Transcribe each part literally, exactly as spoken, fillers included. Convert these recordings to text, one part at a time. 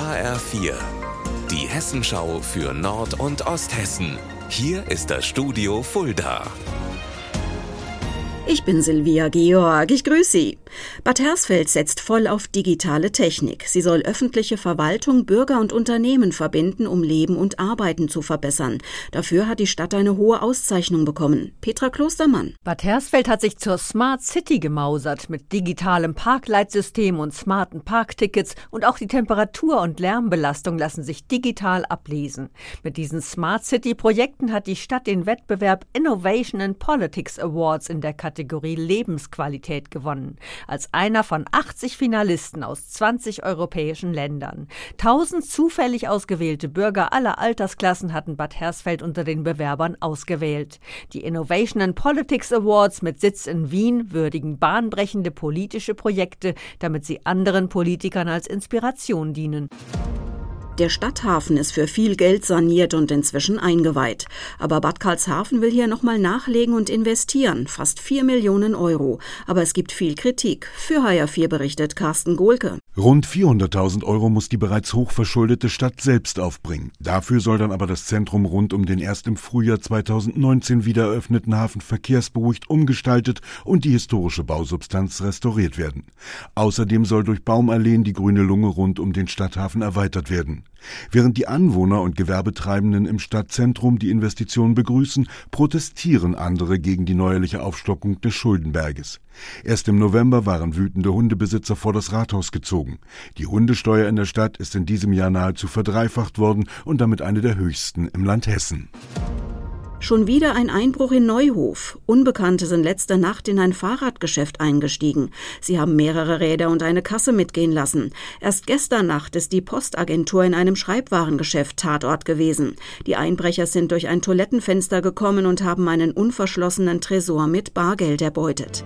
H R vier, die Hessenschau für Nord- und Osthessen. Hier ist das Studio Fulda. Ich bin Silvia Georg, ich grüße Sie. Bad Hersfeld setzt voll auf digitale Technik. Sie soll öffentliche Verwaltung, Bürger und Unternehmen verbinden, um Leben und Arbeiten zu verbessern. Dafür hat die Stadt eine hohe Auszeichnung bekommen. Petra Klostermann. Bad Hersfeld hat sich zur Smart City gemausert mit digitalem Parkleitsystem und smarten Parktickets, und auch die Temperatur- und Lärmbelastung lassen sich digital ablesen. Mit diesen Smart City-Projekten hat die Stadt den Wettbewerb Innovation in Politics Awards in der Kategorie Kategorie Lebensqualität gewonnen, als einer von achtzig Finalisten aus zwanzig europäischen Ländern. tausend zufällig ausgewählte Bürger aller Altersklassen hatten Bad Hersfeld unter den Bewerbern ausgewählt. Die Innovation in Politics Awards mit Sitz in Wien würdigen bahnbrechende politische Projekte, damit sie anderen Politikern als Inspiration dienen. Der Stadthafen ist für viel Geld saniert und inzwischen eingeweiht. Aber Bad Karlshafen will hier nochmal nachlegen und investieren. Fast vier Millionen Euro. Aber es gibt viel Kritik. Für H R vier berichtet Carsten Gohlke. Rund vierhunderttausend Euro muss die bereits hochverschuldete Stadt selbst aufbringen. Dafür soll dann aber das Zentrum rund um den erst im Frühjahr zweitausendneunzehn wieder eröffneten Hafen verkehrsberuhigt umgestaltet und die historische Bausubstanz restauriert werden. Außerdem soll durch Baumalleen die grüne Lunge rund um den Stadthafen erweitert werden. Während die Anwohner und Gewerbetreibenden im Stadtzentrum die Investitionen begrüßen, protestieren andere gegen die neuerliche Aufstockung des Schuldenberges. Erst im November waren wütende Hundebesitzer vor das Rathaus gezogen. Die Hundesteuer in der Stadt ist in diesem Jahr nahezu verdreifacht worden und damit eine der höchsten im Land Hessen. Schon wieder ein Einbruch in Neuhof. Unbekannte sind letzte Nacht in ein Fahrradgeschäft eingestiegen. Sie haben mehrere Räder und eine Kasse mitgehen lassen. Erst gestern Nacht ist die Postagentur in einem Schreibwarengeschäft Tatort gewesen. Die Einbrecher sind durch ein Toilettenfenster gekommen und haben einen unverschlossenen Tresor mit Bargeld erbeutet.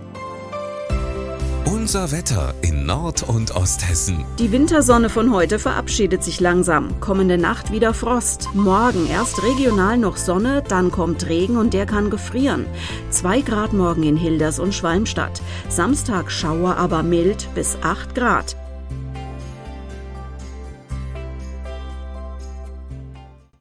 Unser Wetter in Nord- und Osthessen. Die Wintersonne von heute verabschiedet sich langsam. Kommende Nacht wieder Frost. Morgen erst regional noch Sonne, dann kommt Regen und der kann gefrieren. Zwei Grad morgen in Hilders und Schwalmstadt. Samstag Schauer, aber mild bis acht Grad.